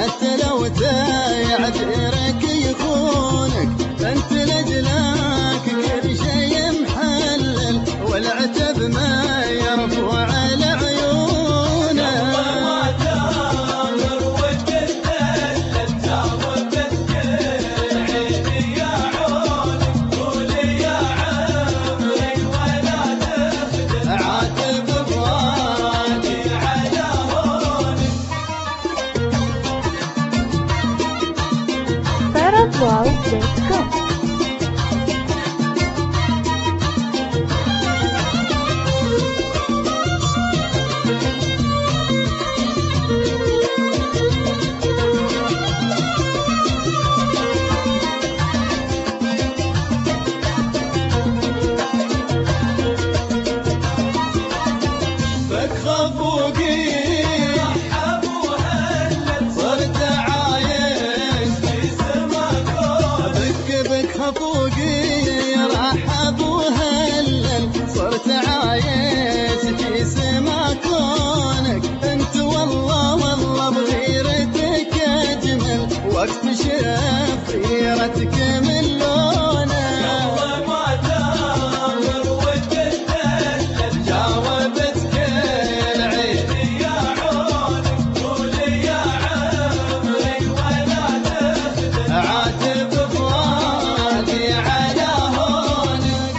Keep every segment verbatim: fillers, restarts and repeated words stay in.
حتى لو تعبيرك يخونك انت لجلاك كل شيء محلل والعتب ما يرفع على عيونه. ما تامر وتدلل جاوبت كل عيني يا عونك قولي يا عمري ولا تخجل عاتب فؤادي على هونك. Paraguay dot com بك خفوقي رحب وهلل صرت عايش في سماكم بك بك خفوقي رحب وهلل صرت عايش في سما كونك انت والله والله بغيرتك اجمل واكتشف غيرتك من لونه. ما تامر وتدلل جاوبت كل عين يا عونك قولي يا عمري ولا تخجل عاتب فؤادي على هونك.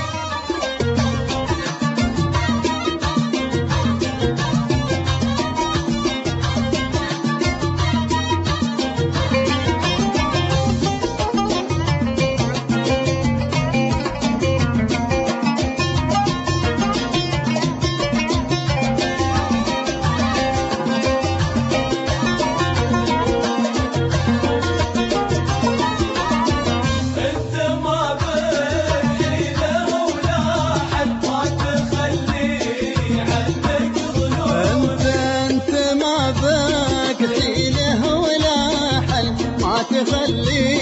انت ما بك حيلة ولا حد ما تخلي عنك ظنون انت انت ما بك حيله ولا حل ما تخلي